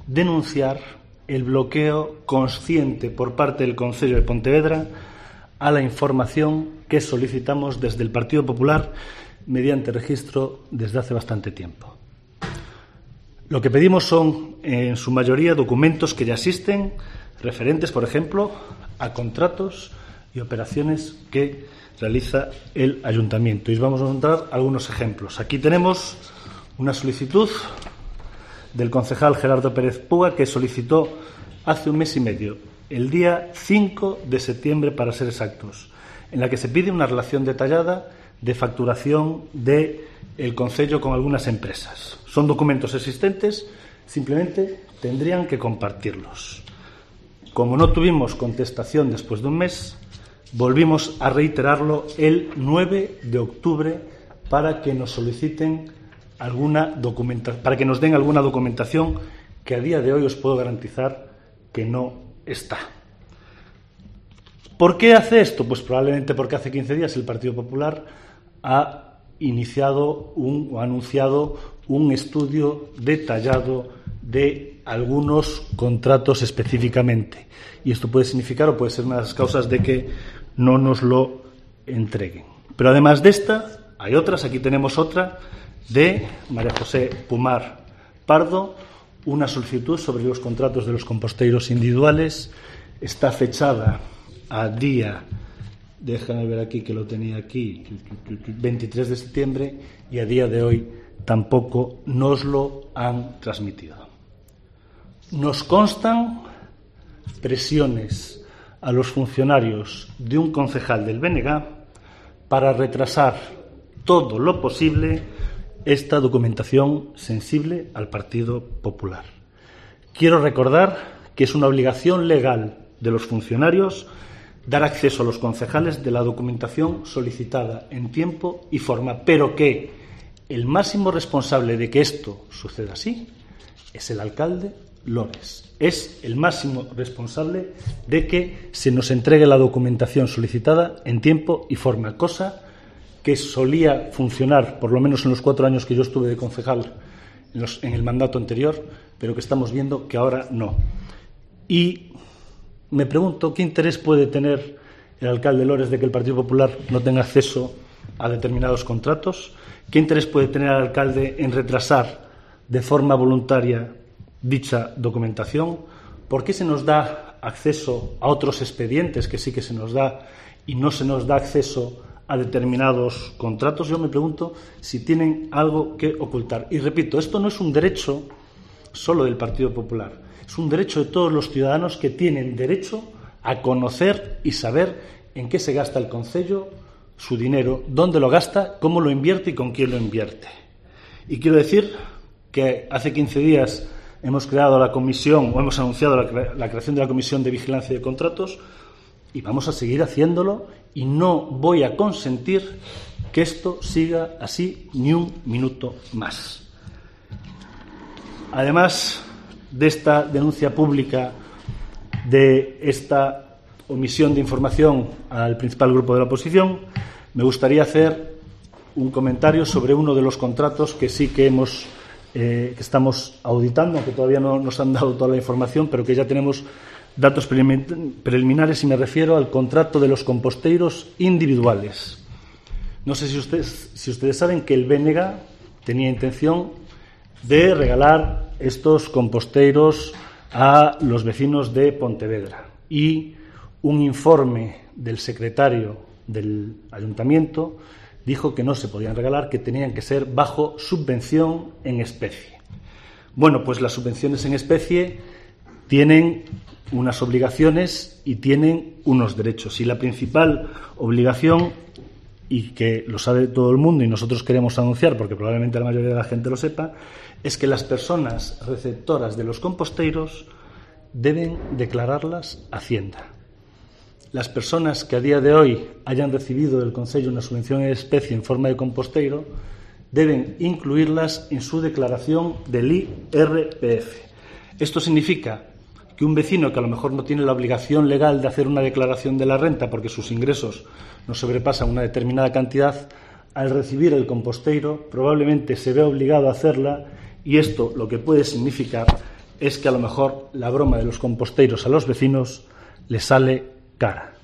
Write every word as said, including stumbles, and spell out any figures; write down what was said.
denunciar el bloqueo consciente por parte del Concello de Pontevedra a la información que solicitamos desde el Partido Popular mediante registro desde hace bastante tiempo. Lo que pedimos son, en su mayoría, documentos que ya existen, referentes, por ejemplo, a contratos y operaciones que realiza el Ayuntamiento. Y os vamos a mostrar algunos ejemplos. Aquí tenemos una solicitud del concejal Gerardo Pérez Puga, que solicitó hace un mes y medio, el día cinco de septiembre para ser exactos, en la que se pide una relación detallada de facturación del Concello con algunas empresas. Son documentos existentes, simplemente tendrían que compartirlos. Como no tuvimos contestación después de un mes, volvimos a reiterarlo el nueve de octubre para que nos soliciten alguna documentación, para que nos den alguna documentación que a día de hoy os puedo garantizar que no está. ¿Por qué hace esto? Pues probablemente porque hace quince días el Partido Popular ha iniciado un, o ha anunciado un estudio detallado de algunos contratos específicamente. Y esto puede significar o puede ser una de las causas de que no nos lo entreguen. Pero además de esta, hay otras. Aquí tenemos otra de María José Pumar Pardo, una solicitud sobre los contratos de los composteiros individuales. Está fechada a día, déjame ver aquí que lo tenía aquí, veintitrés de septiembre, y a día de hoy tampoco nos lo han transmitido. Nos constan presiones a los funcionarios de un concejal del B N G para retrasar todo lo posible esta documentación sensible al Partido Popular. Quiero recordar que es una obligación legal de los funcionarios dar acceso a los concejales de la documentación solicitada en tiempo y forma, pero que el máximo responsable de que esto suceda así es el alcalde Lores. Es el máximo responsable de que se nos entregue la documentación solicitada en tiempo y forma, cosa que solía funcionar, por lo menos en los cuatro años que yo estuve de concejal en, los, en el mandato anterior, pero que estamos viendo que ahora no. Y me pregunto qué interés puede tener el alcalde Lores de que el Partido Popular no tenga acceso a determinados contratos, qué interés puede tener el alcalde en retrasar de forma voluntaria dicha documentación, por qué se nos da acceso a otros expedientes que sí que se nos da y no se nos da acceso a determinados contratos. Yo me pregunto si tienen algo que ocultar. Y repito, esto no es un derecho solo del Partido Popular, es un derecho de todos los ciudadanos que tienen derecho a conocer y saber en qué se gasta el concello, su dinero, dónde lo gasta, cómo lo invierte y con quién lo invierte. Y quiero decir que hace quince días hemos creado la comisión, o hemos anunciado la, la creación de la Comisión de Vigilancia de Contratos, y vamos a seguir haciéndolo, y no voy a consentir que esto siga así ni un minuto más. Además de esta denuncia pública, de esta omisión de información al principal grupo de la oposición, me gustaría hacer un comentario sobre uno de los contratos que sí que hemos eh, que estamos auditando, aunque todavía no nos han dado toda la información, pero que ya tenemos datos preliminares, y me refiero al contrato de los composteiros individuales. No sé si ustedes, si ustedes saben que el B N G tenía intención de regalar estos composteiros a los vecinos de Pontevedra, y un informe del secretario del Ayuntamiento dijo que no se podían regalar, que tenían que ser bajo subvención en especie. Bueno, pues las subvenciones en especie tienen unas obligaciones y tienen unos derechos, y la principal obligación, y que lo sabe todo el mundo y nosotros queremos anunciar porque probablemente la mayoría de la gente lo sepa, es que las personas receptoras de los composteiros deben declararlas a Hacienda. Las personas que a día de hoy hayan recibido del Concello una subvención en especie en forma de composteiro deben incluirlas en su declaración del I R P F. Esto significa que un vecino que a lo mejor no tiene la obligación legal de hacer una declaración de la renta porque sus ingresos no sobrepasan una determinada cantidad, al recibir el composteiro probablemente se vea obligado a hacerla, y esto lo que puede significar es que a lo mejor la broma de los composteros a los vecinos les sale cara.